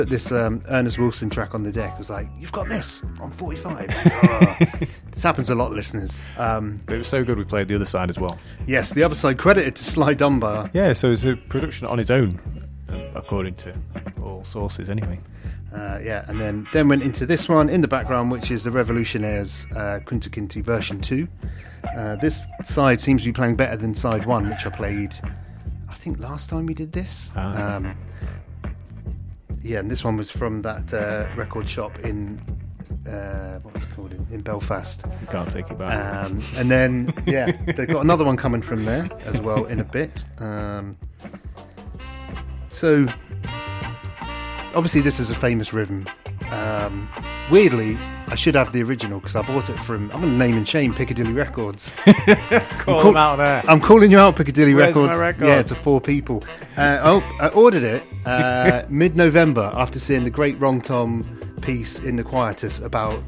Put this Ernest Wilson track on the deck. I was like, you've got this on 45. This happens a lot, listeners. But it was so good we played the other side as well. Yes, the other side, credited to Sly Dunbar. Yeah, so it's a production on its own, according to all sources anyway. Yeah, and then went into this one in the background, which is the Revolutionaires Kunta Kinte version 2. This side seems to be playing better than side 1, which I played, I think, last time we did this. Yeah, and this one was from that record shop in what's it called, in Belfast. You can't take it back. And then yeah, they've got another one coming from there as well in a bit. So obviously this is a famous rhythm. Weirdly, I should have the original because I bought it from, I'm going to name and shame, Piccadilly Records. Call them out there. I'm calling you out, Piccadilly Records. My records? Yeah, it's a 4 people. I ordered it mid-November after seeing the great Wrong Tom piece in the Quietus about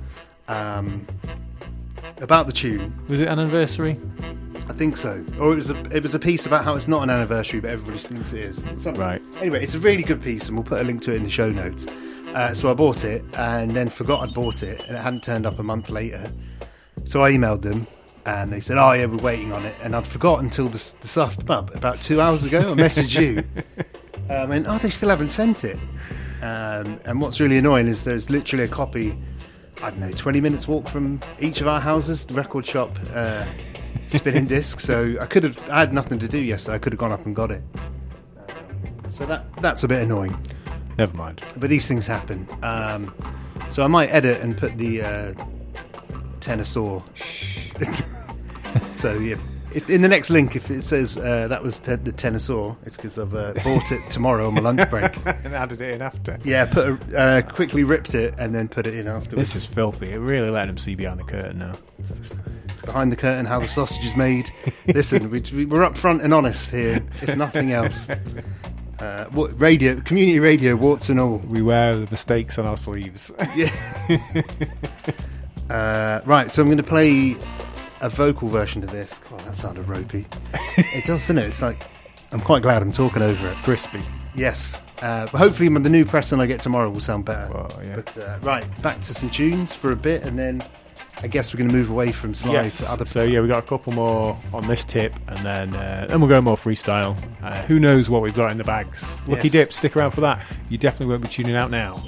the tune. Was it an anniversary? I think so. Or it was a piece about how it's not an anniversary, but everybody thinks it is. Right. Anyway, it's a really good piece, and we'll put a link to it in the show notes. So I bought it, and then forgot I'd bought it, and it hadn't turned up a month later. So I emailed them, and they said, "Oh yeah, we're waiting on it." And I'd forgotten until this about 2 hours ago. I messaged you, and they still haven't sent it. And what's really annoying is there's literally a copy, I don't know, 20 minutes walk from each of our houses, the record shop, spinning disc. So I had nothing to do yesterday. I could have gone up and got it. So that's a bit annoying. Never mind. But these things happen. So I might edit and put the tenor saw. So yeah, in the next link, if it says that was the tenor saw, it's because I've bought it tomorrow on my lunch break. And added it in after. Yeah, quickly ripped it and then put it in afterwards. This is filthy. It really let them see behind the curtain now. Behind the curtain, how the sausage is made. Listen, we're upfront and honest here, if nothing else. Community radio, warts and all. We wear the mistakes on our sleeves. Yeah. Right, so I'm going to play a vocal version to this. God, that sounded ropey. It does, doesn't it? It's like, I'm quite glad I'm talking over it. Crispy. Yes. Hopefully the new Preston I get tomorrow will sound better. Well, yeah. But right, back to some tunes for a bit, and then I guess we're going to move away from Sly to other. So yeah, we got a couple more on this tip, and then we'll go more freestyle. Who knows what we've got in the bags? Lucky Dip, stick around for that. You definitely won't be tuning out now.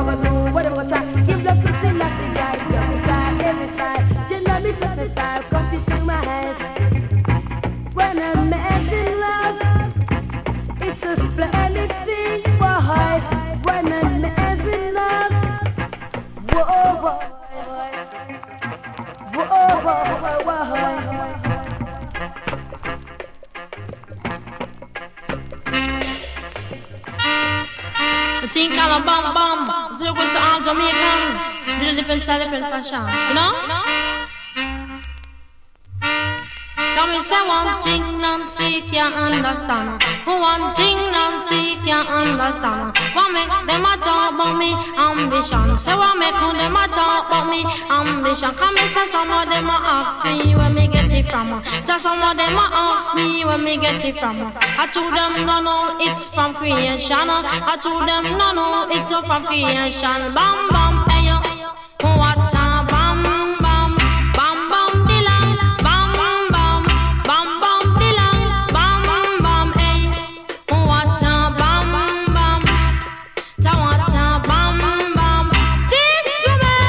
Give love to sing, I sing, I love me style, every style. Just let me touch my style, come yes. When a man's in love, it's a splendid thing, boy. When a man's in love, whoa, boy. Whoa, boy, boy. Think all a bum bum, the was all Jamaican, do the different style, different fashion, you know? Tell me say one thing Nancy can't understand. One thing Nancy can't understand. What make them a talk about me ambition? Say what make them a talk about me ambition? Come and say some of them a ask me where me get it from. Just some of them a ask me where me get it from. I told them no, it's from creation. I told them no, it's from creation. Bam bam, hey yo, what a bam bam, bam bam dilang, bam bam, bam bam dilang, bam bam, hey, what a bam bam, ta what a bam bam. This woman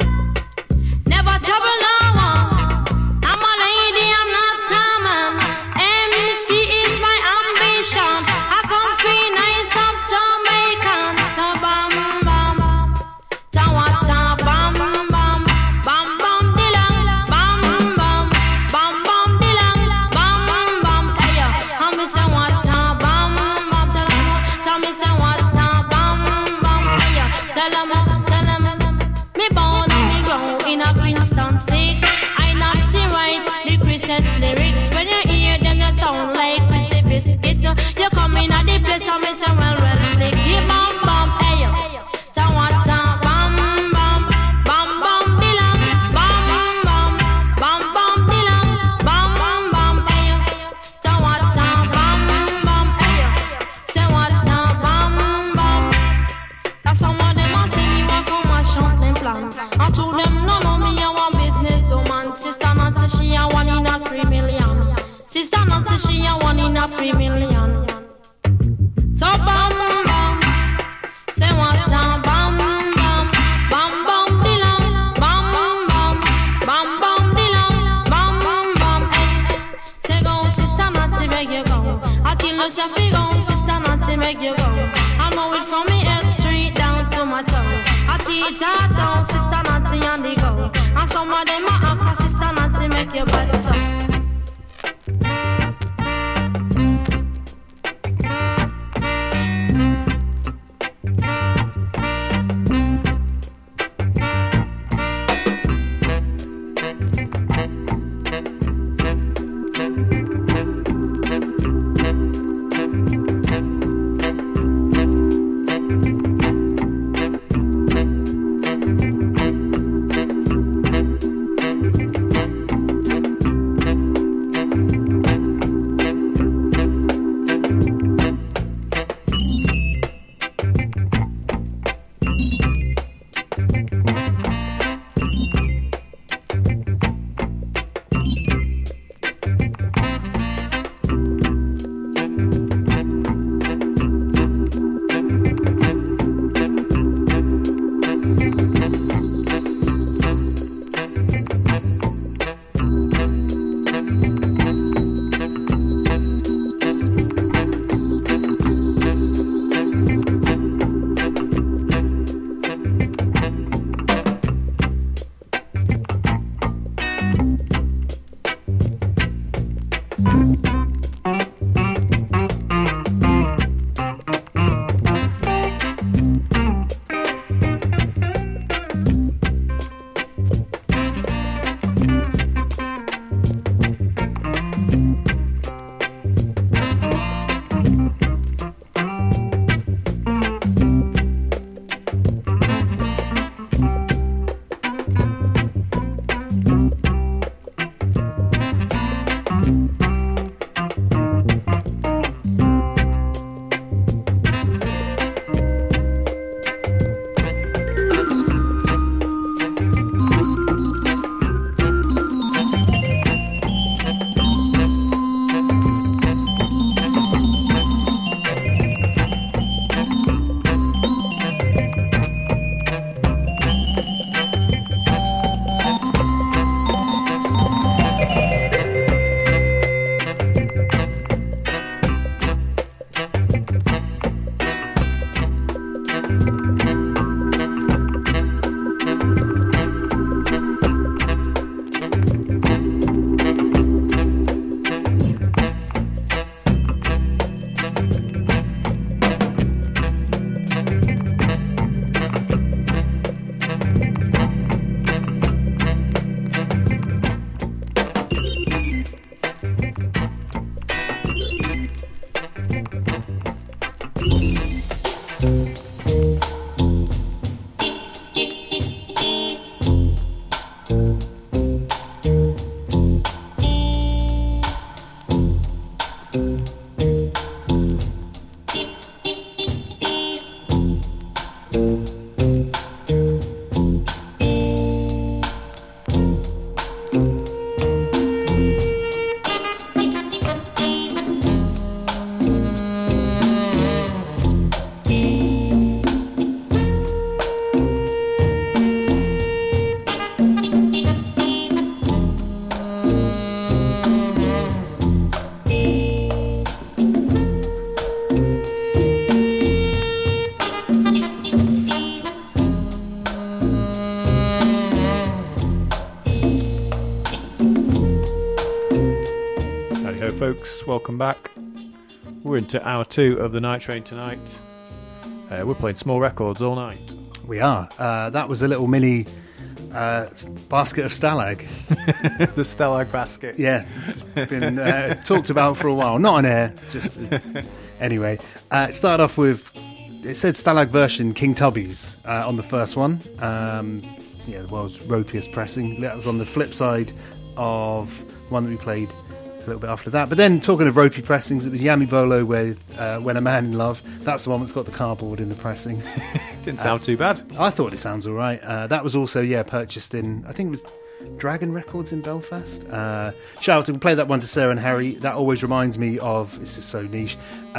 never trouble no one. I'm a lady, I'm not a man. MC is my ambition. I come free nice of Jamaican, so bam bam, ta what a bam bam, bam bam dilang, bam bam, bam bam dilang, bam bam, hey yo, and me say what a bam bam, tell me say what a bam bam, hey yo, tell 'em, me born and me grow in a Princeton 6. I not see right the Christmas lyrics. When you hear them, you sound like Christy Biscuits. You come in at the place and me say well slick. Yeah, bam bam, hey yo, ta what a bam bam, bam bam dilang, bam bam, bam bam dilang, bam bam, hey yo, ta what a bam bam, hey yo, say what a bam bam. That's some of them a sing you a come and shout them plan. I told them no, me a one business woman. Sister Nancy she a 1 in a 3 million. Sister Nancy she a 1 in a 3 million. So bam bam, say what a bam bam, bam bam dilang, bam bam, bam bam dilang, bam bam, hey. Say go, Sister Nancy, make you go. I tell you, say go, Sister Nancy, make you go. I know it from me head straight down to my toes. I teach her down, Sister Nancy on the go. And some of them a ask her, Sister Nancy, make you bad so. folks, welcome back. We're into hour 2 of the Night Train tonight. We're playing small records all night. We are. That was a little mini basket of Stalag. The Stalag basket. Yeah, been talked about for a while. Not on air, just anyway. It started off with, it said Stalag version King Tubby's on the first one. The world's ropiest pressing. That was on the flip side of one that we played a little bit after that. But then, talking of ropey pressings, it was Yami Bolo with When a Man in Love. That's the one that's got the cardboard in the pressing. Didn't sound too bad. I thought it sounds all right. That was also, purchased in, I think it was Dragon Records in Belfast. Shout out to, play that one to Sarah and Harry. That always reminds me of, this is so niche,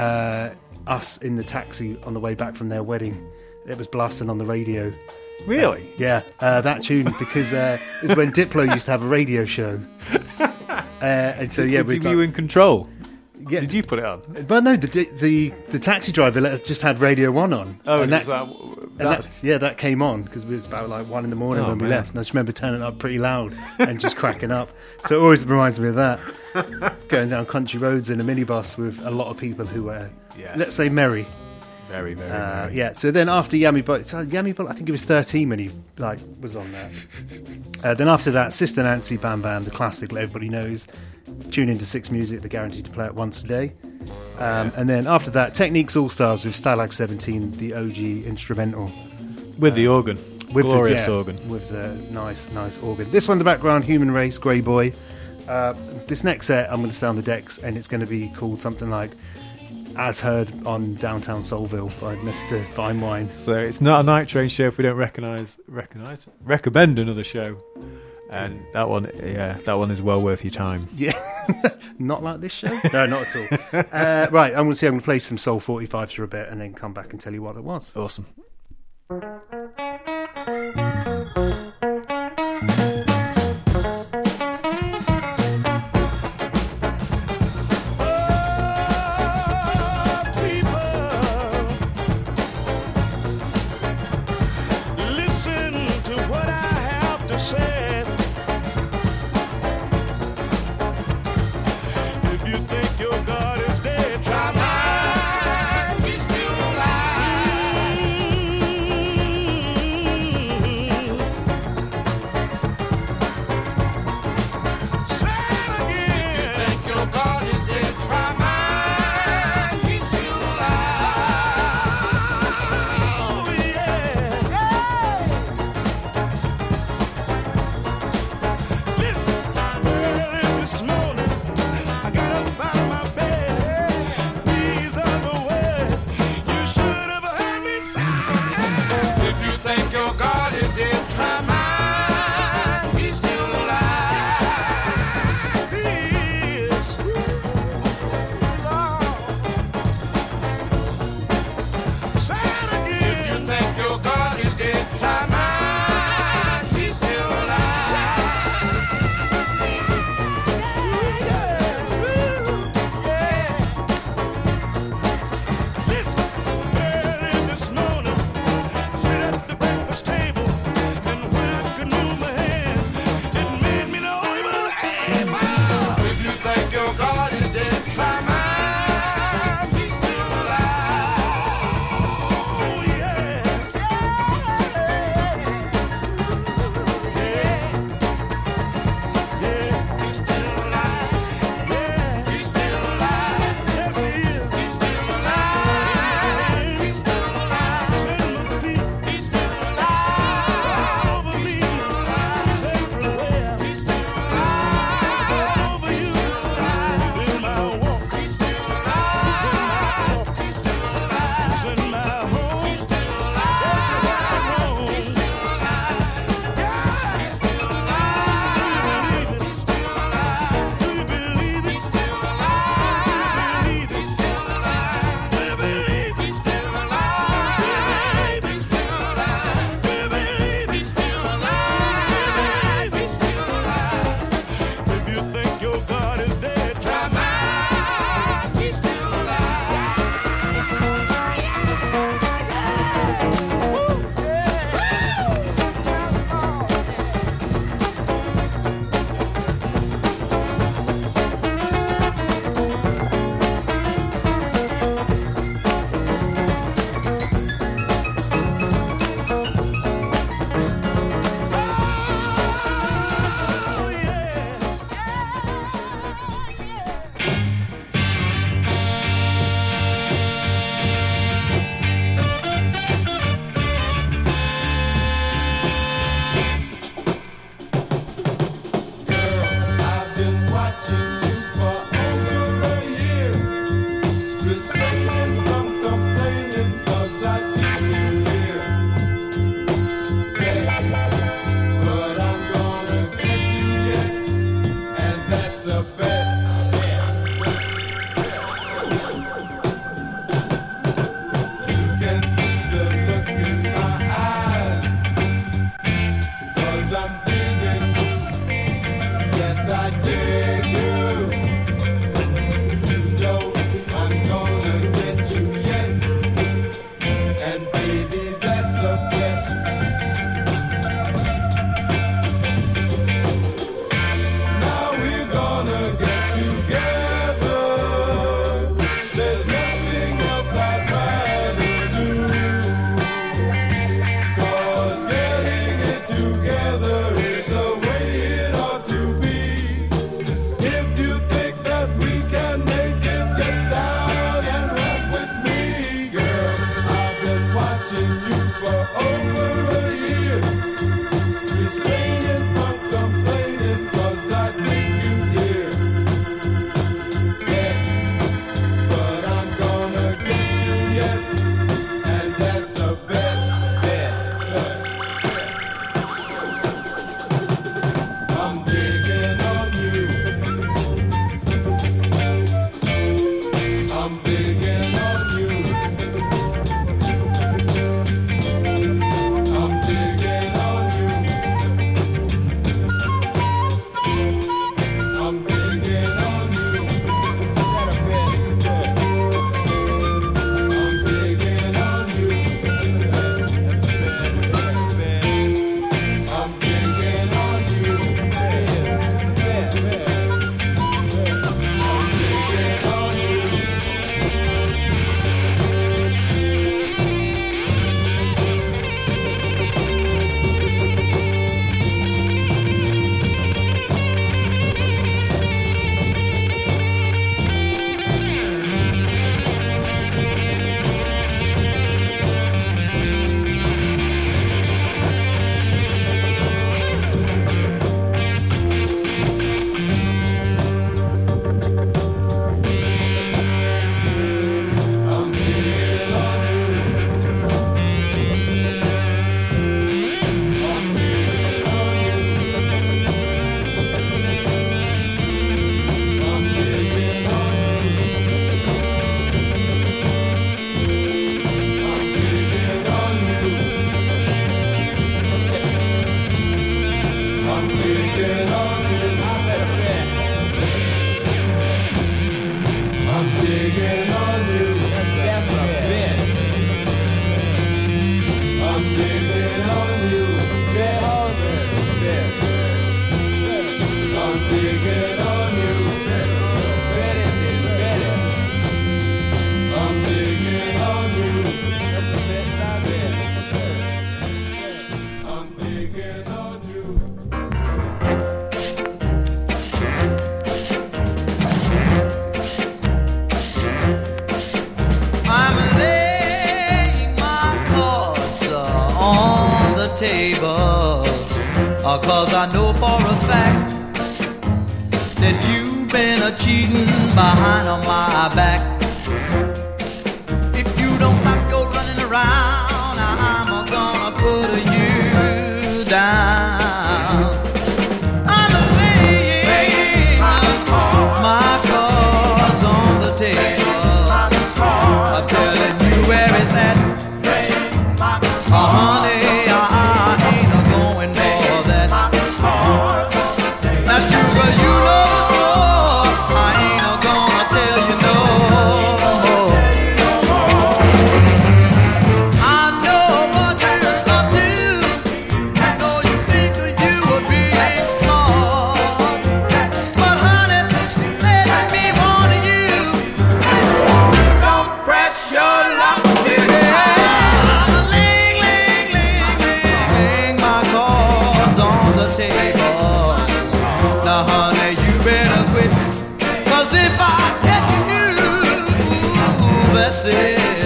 us in the taxi on the way back from their wedding. It was blasting on the radio. Really? Yeah, that tune, because it was when Diplo used to have a radio show. And so were you in control? Yeah. Did you put it on? Well, no, the taxi driver let us just had Radio 1 on. Oh, and that came on because it was about like 1 a.m. when we left. And I just remember turning it up pretty loud and just cracking up. So it always reminds me of that. Going down country roads in a minibus with a lot of people who were, let's say, merry. Very, very, very. Yeah, so then after Yami Bolo, I think he was 13 when he was on that. Then after that, Sister Nancy, Bam Bam, the classic that everybody knows. Tune into Six Music, they're guaranteed to play it once a day. And then after that, Techniques All Stars with Stalag 17, the OG instrumental. With the organ. With glorious organ. With the nice organ. This one in the background, Human Race, Grey Boy. This next set, I'm going to stay on the decks, and it's going to be called something like As Heard on Downtown Soulville by Mr. Fine Wine. So it's not a Night Train show if we don't recommend another show. And that one is well worth your time. Yeah, not like this show. No, not at all. Right, I'm going to play some Soul 45s for a bit, and then come back and tell you what it was. Awesome. Try mine, he's still alive. 'cause I know for a fact that you've been cheating behind on my back. If you don't stop your running around, I'm gonna put you down. I'm laying my cards on the table. I'm telling you where it's at. Honey, I ain't going for that. Now sugar, you know the score. I ain't gonna tell you no more. I know what you're up to. I know you think you were being smart, but honey, let me warn you. Don't press your luck to on the table. Now honey, you better quit, 'cause if I catch you, that's it.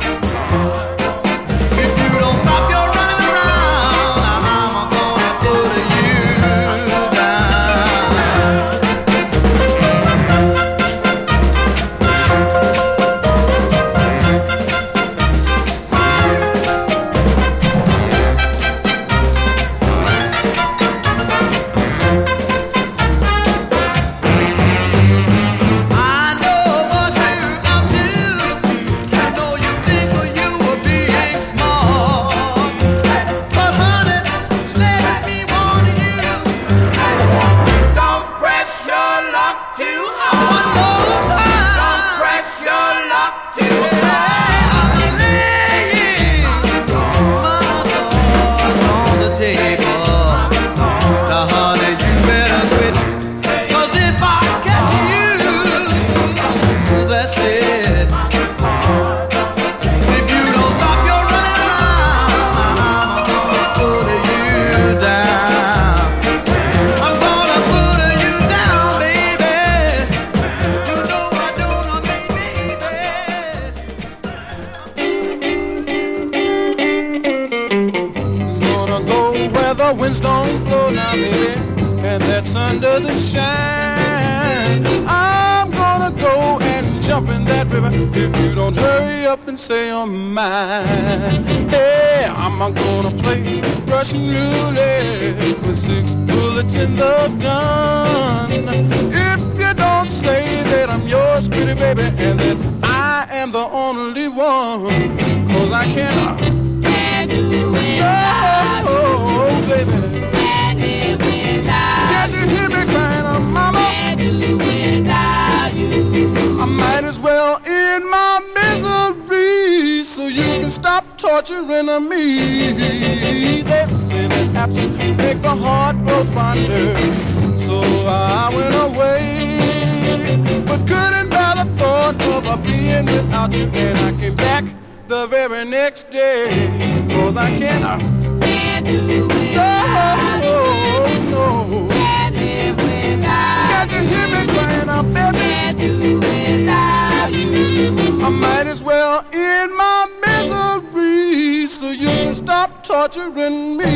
If you don't stop your running around, I'm gonna put you under the shine. I'm gonna go and jump in that river if you don't hurry up and say you're mine. Hey, I'm gonna play Russian roulette with 6 bullets in the gun. If you don't say that I'm yours, pretty baby, and that I am the only one, 'cause I can't do without you. Oh, baby. Can't you hear me crying, mama? Can't do without you. I might as well end my misery so you can stop torturing me. They say that absence make the heart grow fonder, so I went away, but couldn't bear the thought of being without you. And I came back the very next day, 'cause I can't do without you. No. Can't live without you. Can't you hear me crying out, baby? Can't do without you. I might as well end my misery so you can stop torturing me.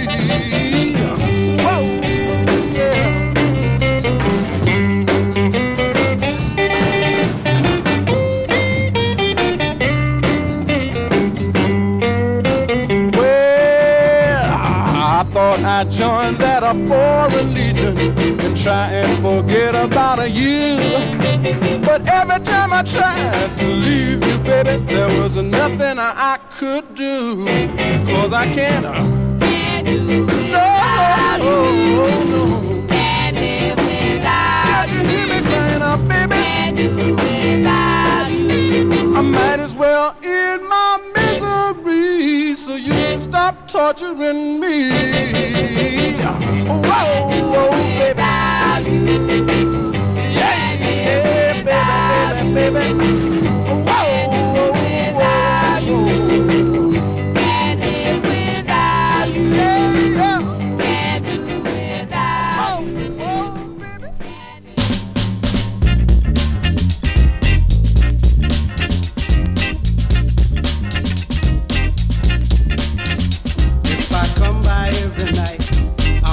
Whoa, yeah. I thought I'd join that foreign legion and try and forget about you. But every time I tried to leave you, baby, there was nothing I could do. 'Cause I can't do without you. No. Can't live without you. Can't you hear me crying out, baby? Can't do without you. I might as well end my misery so you can stop torturing me. Whoa, whoa, baby. Yeah, yeah, baby, baby, baby. Whoa, whoa, whoa. Can't live without you. Can't do without you. Whoa, baby. If I come by every night,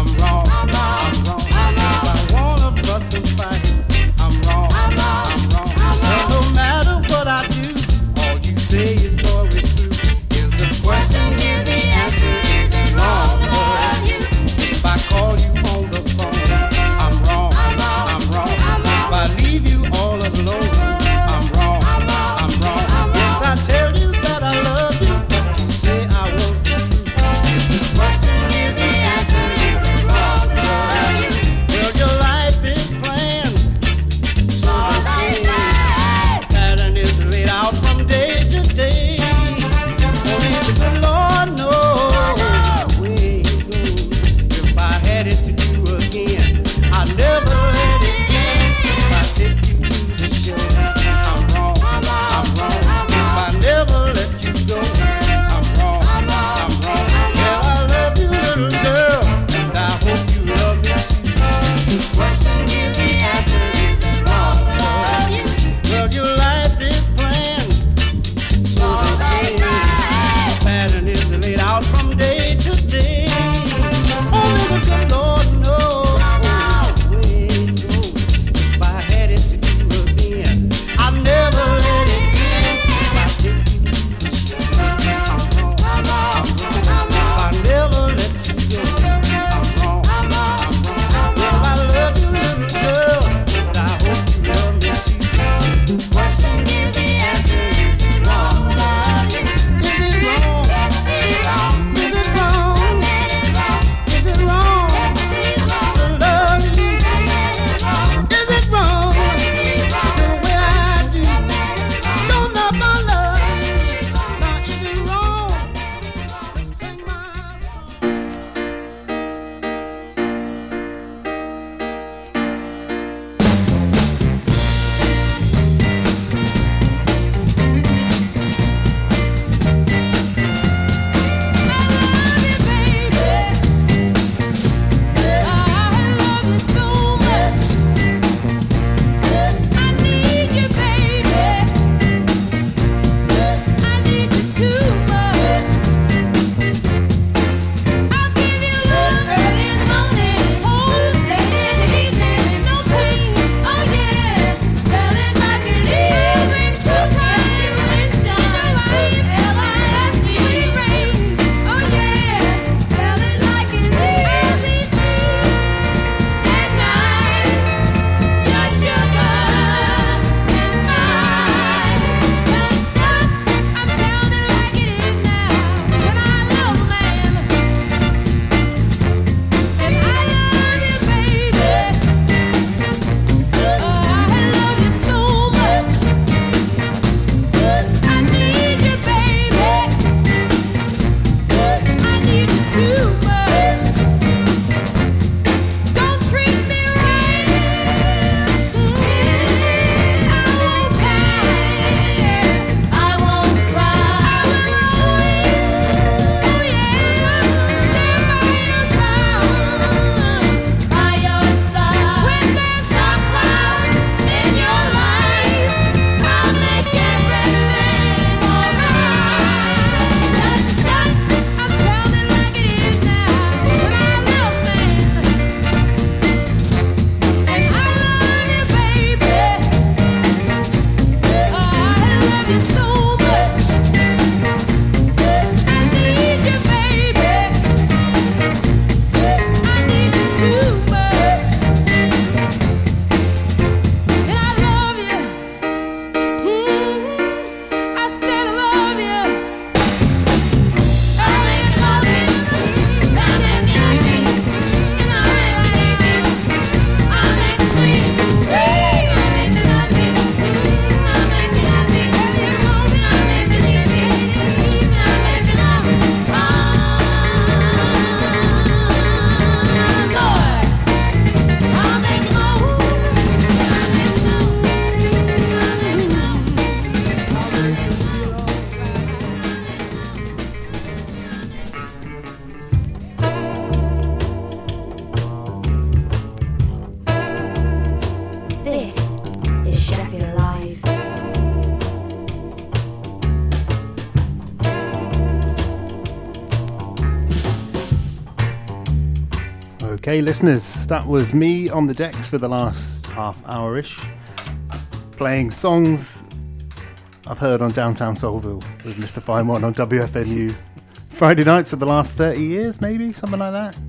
Okay, listeners, that was me on the decks for the last half hour-ish, playing songs I've heard on Downtown Soulville with Mr. Fine One on WFMU Friday nights for the last 30 years, maybe, something like that.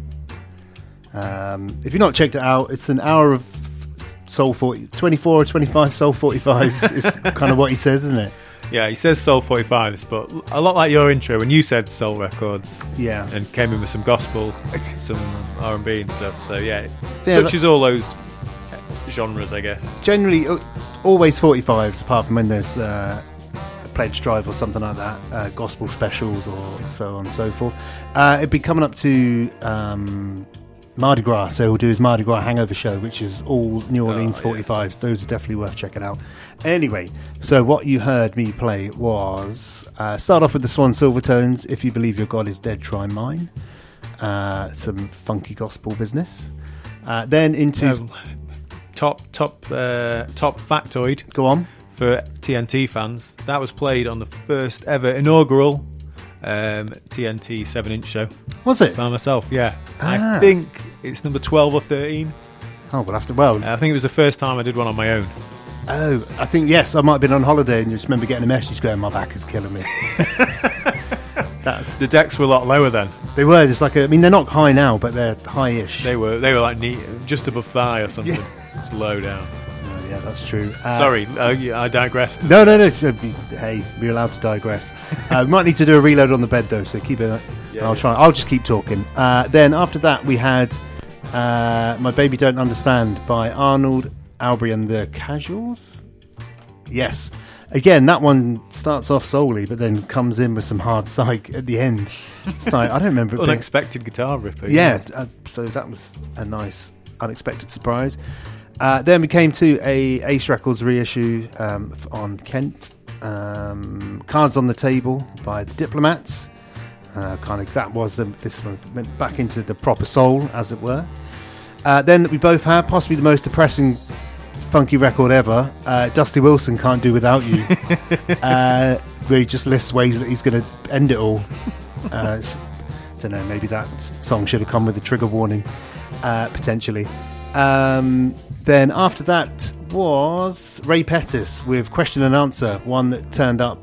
If you've not checked it out, it's an hour of Soul 40, 24 or 25 Soul 45s is kind of what he says, isn't it? Yeah, he says Soul 45s, but a lot like your intro when you said Soul Records. Yeah. And came in with some gospel, some R&B and stuff. So yeah, it Yeah, touches all those genres, I guess. Generally, always 45s, apart from when there's a pledge drive or something like that, gospel specials or so on and so forth. It'd be coming up to Mardi Gras, so he'll do his Mardi Gras Hangover show, which is all New Orleans 45s. Yes. Those are definitely worth checking out. Anyway, so what you heard me play was start off with the Swan Silvertones, If You Believe Your God Is Dead, Try Mine. Some funky gospel business. Then into top factoid. Go on. For TNT fans, that was played on the first ever inaugural TNT 7-inch show. Was it? By myself, yeah. I think it's number 12 or 13. Oh, we'll have to. Well, I think it was the first time I did one on my own. Oh, I think, yes, I might have been on holiday and you just remember getting a message going, my back is killing me. The decks were a lot lower then. They were just like, I mean, they're not high now, but they're high-ish. They were like just above thigh or something. Yeah. It's low down. Yeah, that's true. Sorry, I digressed. No. Hey, we're allowed to digress. We might need to do a reload on the bed though, so keep it. I'll try. I'll just keep talking. Then after that, we had "My Baby Don't Understand" by Arnold Albury and the Casuals. Yes, again, that one starts off solely, but then comes in with some hard psych at the end. It's like, I don't remember it unexpected guitar ripper. Yeah, so that was a nice unexpected surprise. Then we came to a Ace Records reissue on Kent, Cards on the Table by the Diplomats. This one went back into the proper soul, as it were. Then we both had possibly the most depressing funky record ever, Dusty Wilson, Can't Do Without You, where he just lists ways that he's going to end it all. I don't know, maybe that song should have come with a trigger warning, potentially. Then after that was Ray Pettis with Question and Answer, one that turned up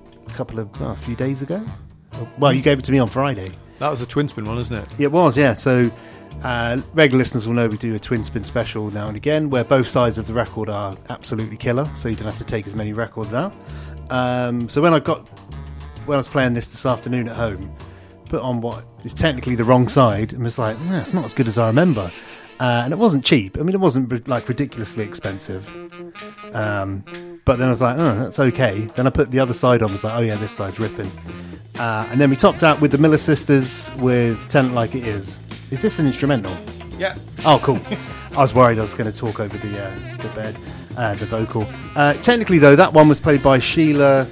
a few days ago. Well, you gave it to me on Friday. That was a twin spin one, isn't it? It was, yeah. So regular listeners will know we do a twin spin special now and again where both sides of the record are absolutely killer, so you don't have to take as many records out. So when I was playing this afternoon at home, put on what is technically the wrong side and was like, it's not as good as I remember. And it wasn't cheap. I mean, it wasn't like ridiculously expensive. But then I was like, that's okay. Then I put the other side on. I was like, oh yeah, this side's ripping. And then we topped out with the Miller Sisters with Tell It Like It Is. Is this an instrumental? Yeah. Oh, cool. I was worried I was going to talk over the the vocal. Technically, though, that one was played by Sheila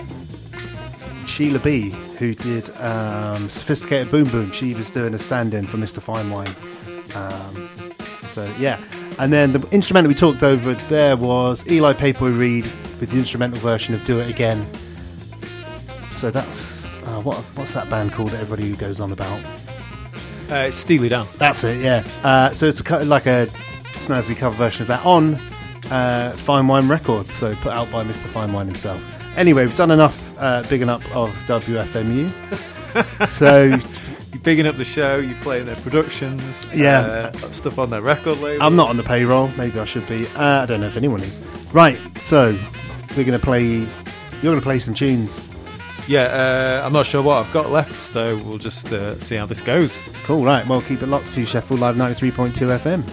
B, who did Sophisticated Boom Boom. She was doing a stand-in for Mr. Fine Wine. So yeah, and then the instrumental we talked over there was Eli Papoy Reed with the instrumental version of Do It Again. So that's what's that band called that everybody goes on about? It's Steely Dan. That's it, yeah. So it's like a snazzy cover version of that on Fine Wine Records, so put out by Mr. Fine Wine himself. Anyway, we've done enough bigging up of WFMU. So you're bigging up the show, you're playing their productions, stuff on their record label. I'm not on the payroll, maybe I should be. I don't know if anyone is. Right, so you're going to play some tunes. Yeah, I'm not sure what I've got left, so we'll just see how this goes. Cool, right, well, keep it locked to Sheffield Live 93.2 FM.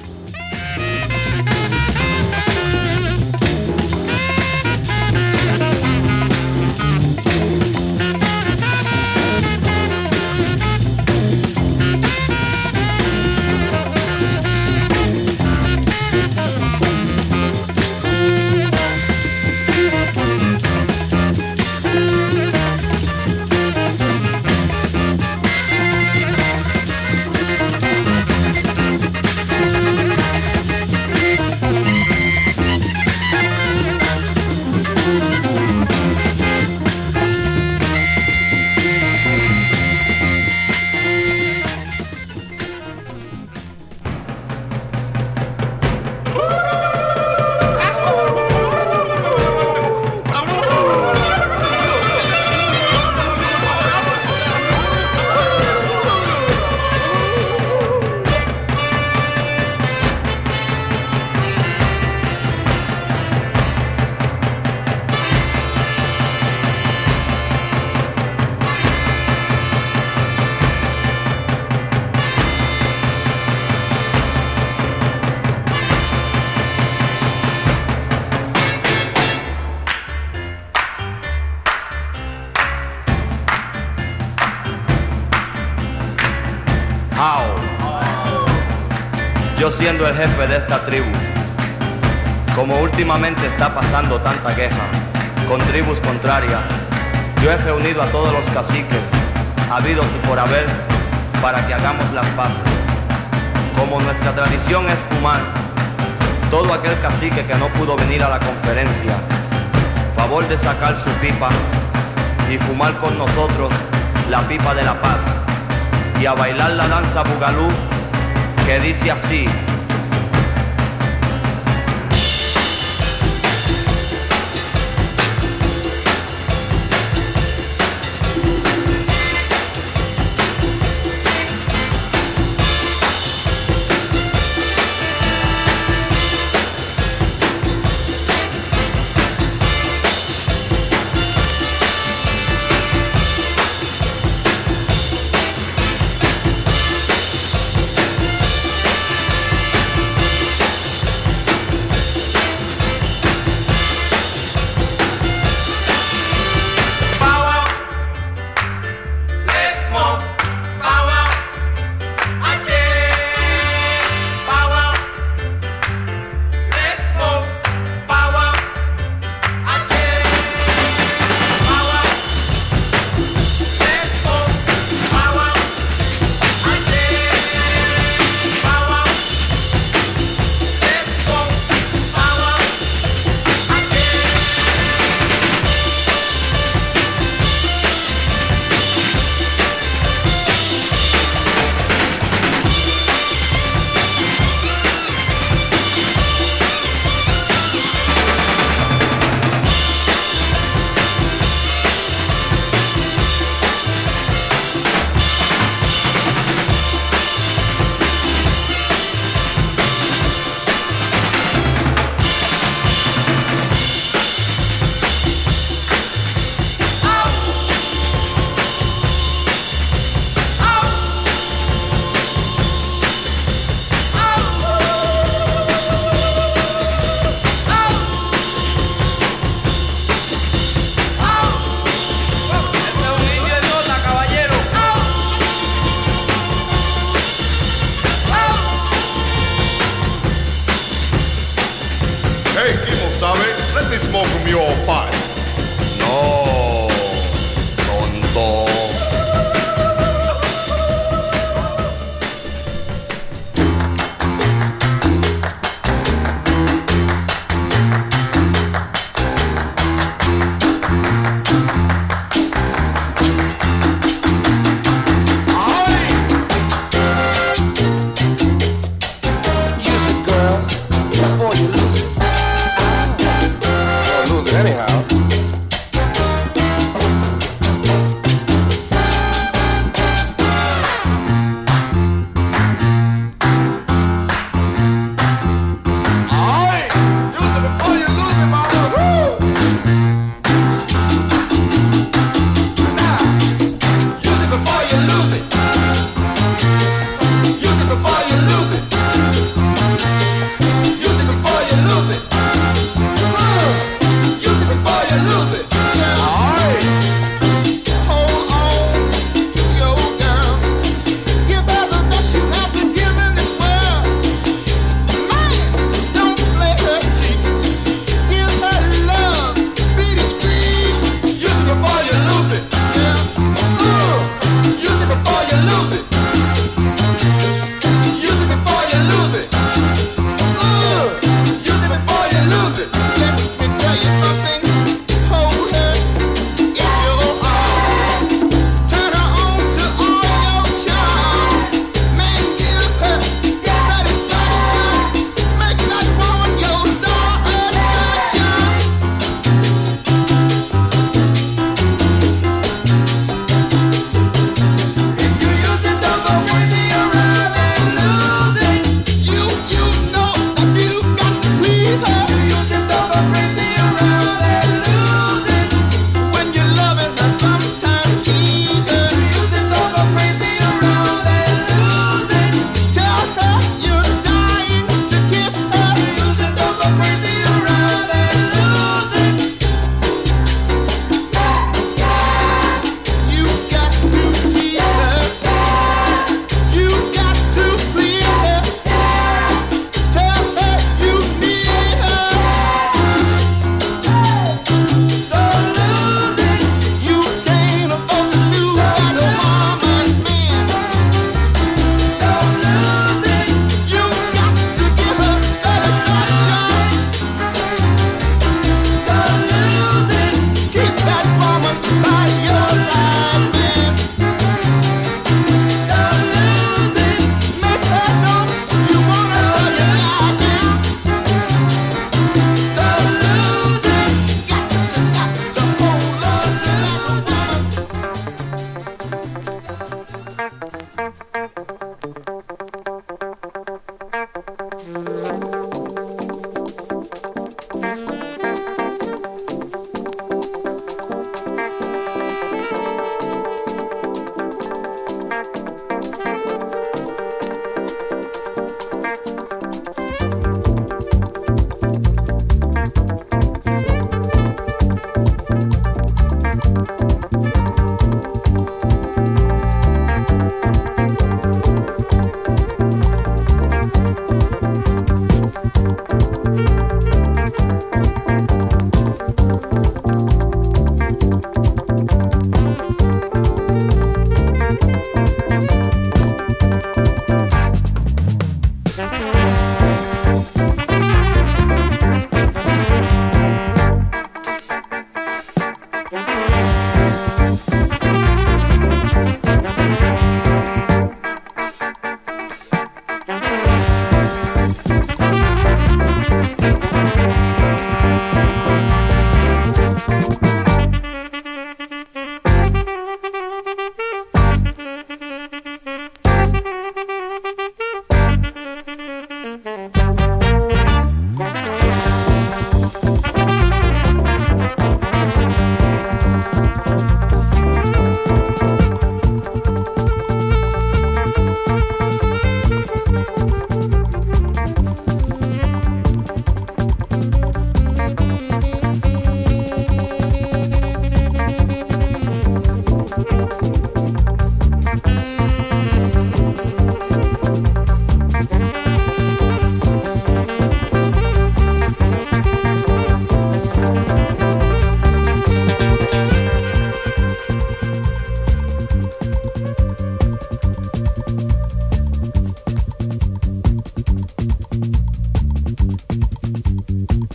siendo el jefe de esta tribu. Como últimamente está pasando tanta queja con tribus contrarias, yo he reunido a todos los caciques, habidos y por haber, para que hagamos las paces. Como nuestra tradición es fumar, todo aquel cacique que no pudo venir a la conferencia, favor de sacar su pipa y fumar con nosotros la pipa de la paz, y a bailar la danza bugalú que dice así. Use it before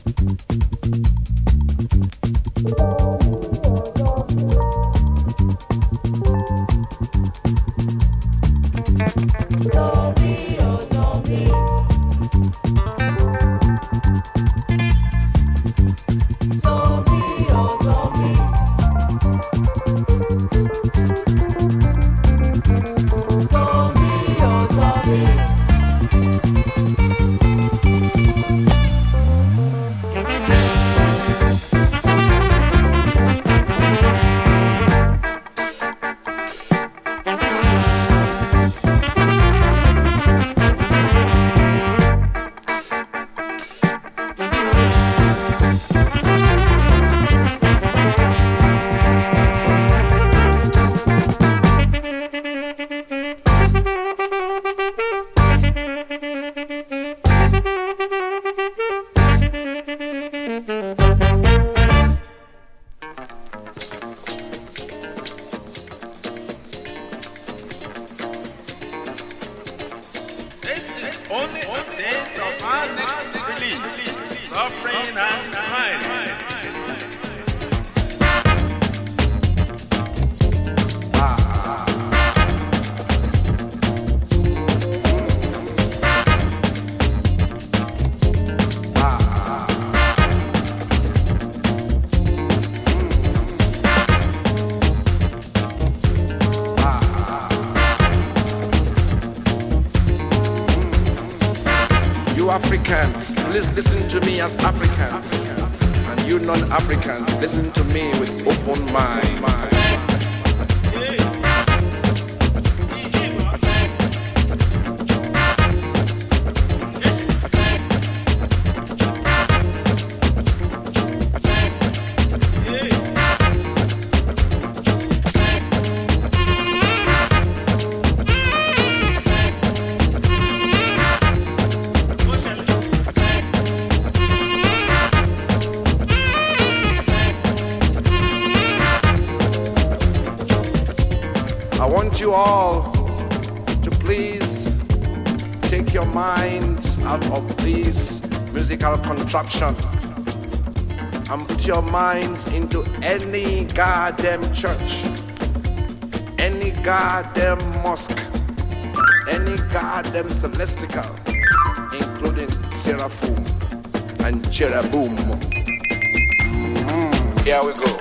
Africans, please listen to me as Africans. And you non-Africans, listen to me with open mind. I want you all to please take your minds out of this musical contraption and put your minds into any goddamn church, any goddamn mosque, any goddamn celestial, including Seraphim and Cherubim. Here we go.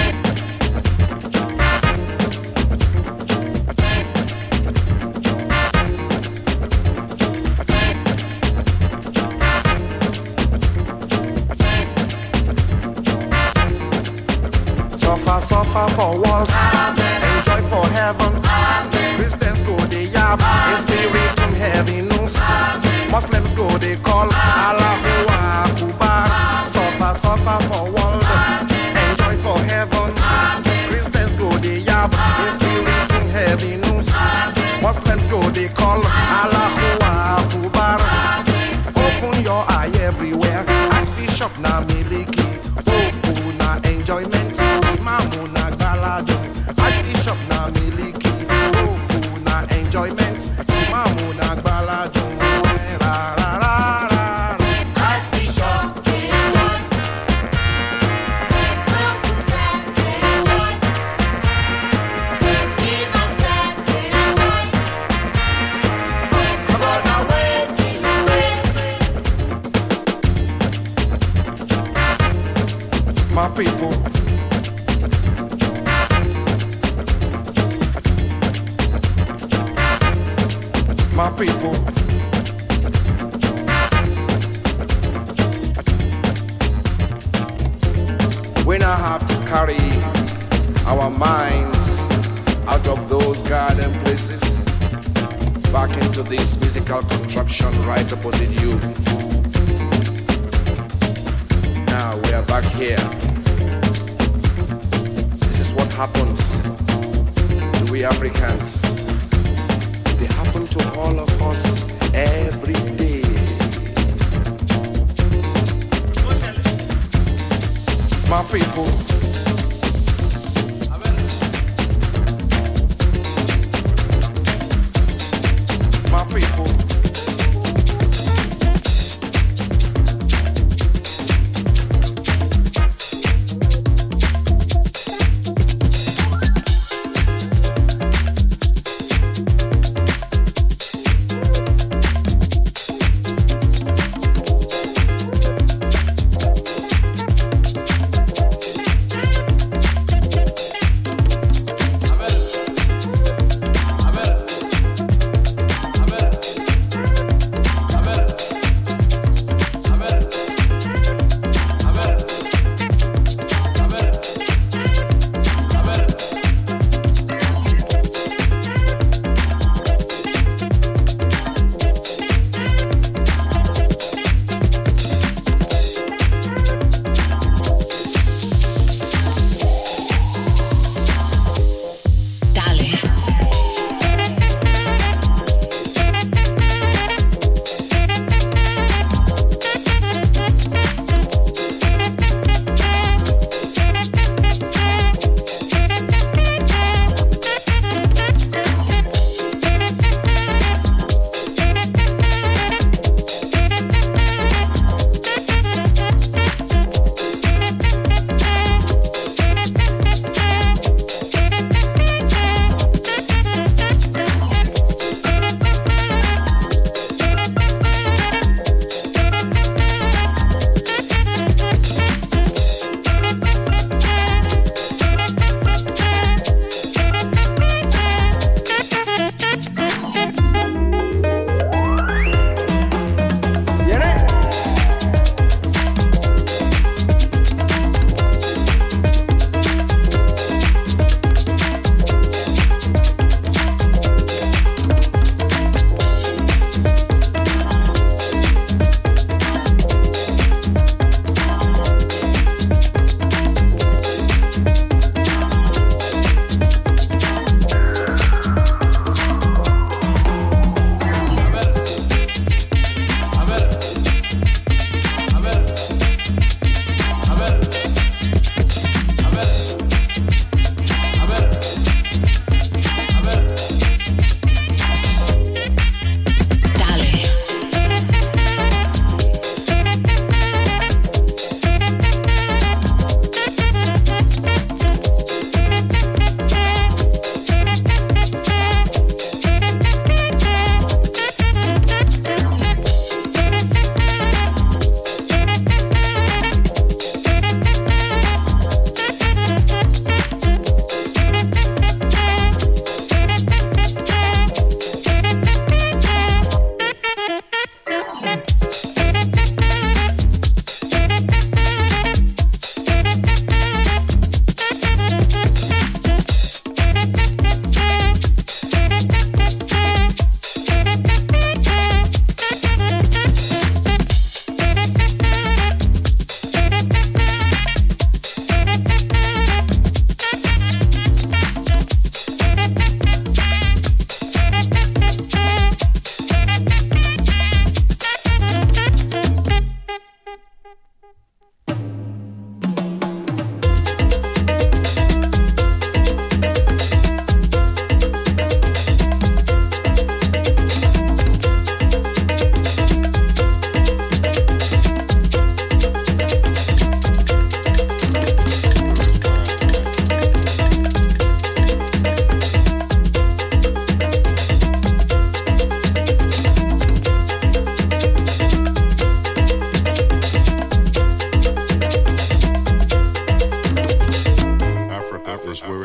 Suffer for world, enjoy for heaven. Christians go they yab, spiritum heaviness. Muslims go they call Allahu Akbar. Suffer for world, enjoy for heaven. Christians go they yab, spiritum heaviness. Muslims go they call Allahu Akbar. Open your eye everywhere. Archbishop na miliki, open na enjoyment. Mamuna Galado, Archbishop na miliki, oku na enjoyment. Mamuna Galado, Archbishop, my people. My people, we now have to carry our minds out of those garden places back into this musical contraption right opposite you. Now we are back here. This is what happens to we Africans. They happen to all of us every day. My people, my people,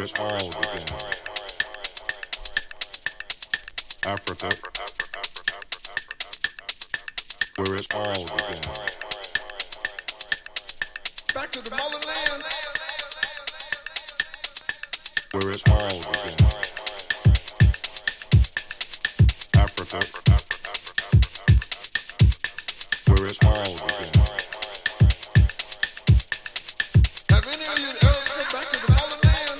it all began. Africa, where it all began. Back to the motherland, Where it all began. Africa, where it all began. have any of you ever been back to the motherland?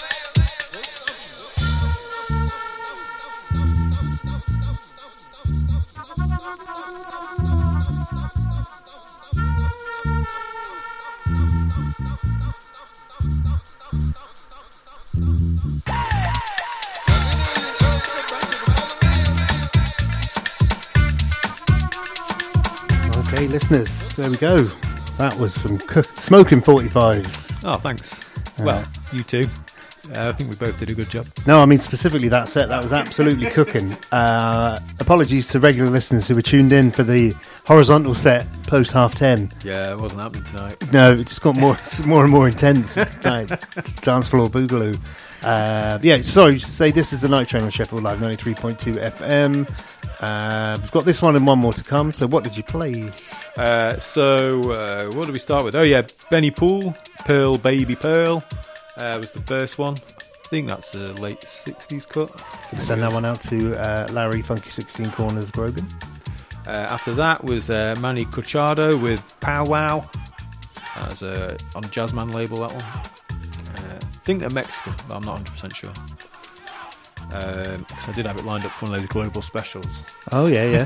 Okay, listeners, there we go. That was some smoking 45s. Oh, thanks. Well, you too. I think we both did a good job. No, I mean specifically that set. That was absolutely cooking. Apologies to regular listeners who were tuned in for the horizontal set post 10:30. Yeah, it wasn't happening tonight. No, it just got more and more intense. Like, dance floor boogaloo. Sorry, to say this is the Night Train on Sheffield Live 93.2 FM. We've got this one and one more to come. So what did you play? What did we start with? Oh yeah, Benny Poole, Pearl Baby Pearl was the first one. I think that's a late 60s cut. Send that one out to Larry Funky 16 Corners Grogan. After that was Manny Cuchado with Pow Wow. That was on Jazzman label, that one. I think they're Mexican, but I'm not 100% sure. Because I did have it lined up for one of those global specials. Oh, yeah.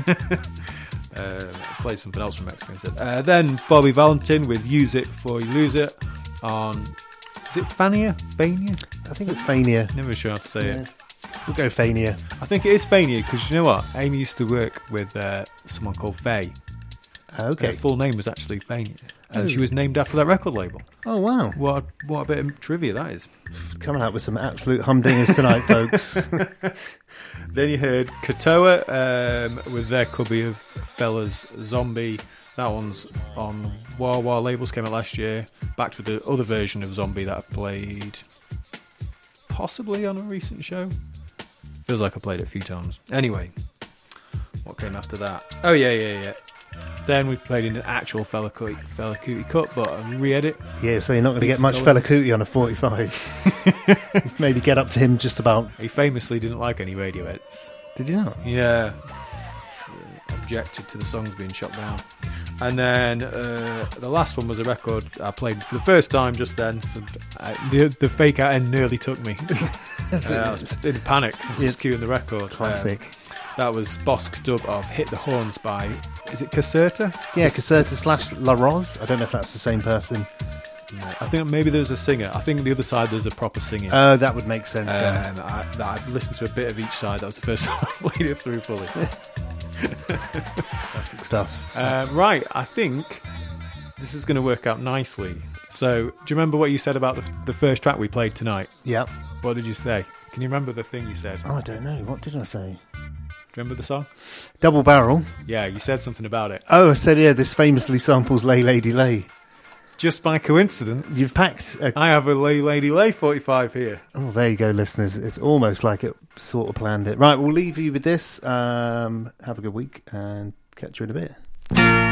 Played something else from Mexico instead. Then Bobby Valentin with Use It Before You Lose It on... Is it Fania? Fania? I think it's Fania. Never sure how to say it. We'll go Fania. I think it is Fania because you know what? Amy used to work with someone called Faye. Okay. Her full name was actually Fania. And she was named after that record label. Oh, wow. What a bit of trivia that is. Coming out with some absolute humdingers tonight, folks. Then you heard Katoa with their cubby of Fellas Zombie. That one's on Wah Wah labels, came out last year. Backed with the other version of Zombie that I played possibly on a recent show. Feels like I played it a few times. Anyway, what came after that? Oh, yeah. Then we played in an actual Fela Kuti cut, but a re-edit. Yeah, so you're not going to get much Fela Kuti on a 45. Maybe get up to him just about. He famously didn't like any radio edits. Did you not? Yeah. Objected to the songs being shot down. And then the last one was a record I played for the first time just then. So the fake out end nearly took me. I was in panic. I was just queuing the record. Classic. That was Bosk's dub of Hit the Horns by, is it Caserta? Yeah, Caserta / La Rose. I don't know if that's the same person. No, I think maybe there's a singer. I think the other side there's a proper singing. Oh, that would make sense. I've listened to a bit of each side. That was the first time I played it through fully. Classic stuff. Right, I think this is going to work out nicely. So, do you remember what you said about the first track we played tonight? Yep. What did you say? Can you remember the thing you said? Oh, I don't know. What did I say? Do you remember the song? Double Barrel. Yeah, you said something about it. Oh, I said, yeah, this famously samples Lay Lady Lay. Just by coincidence. You've packed... I have a Lay Lady Lay 45 here. Oh, there you go, listeners. It's almost like it sort of planned it. Right, we'll leave you with this. Have a good week and catch you in a bit.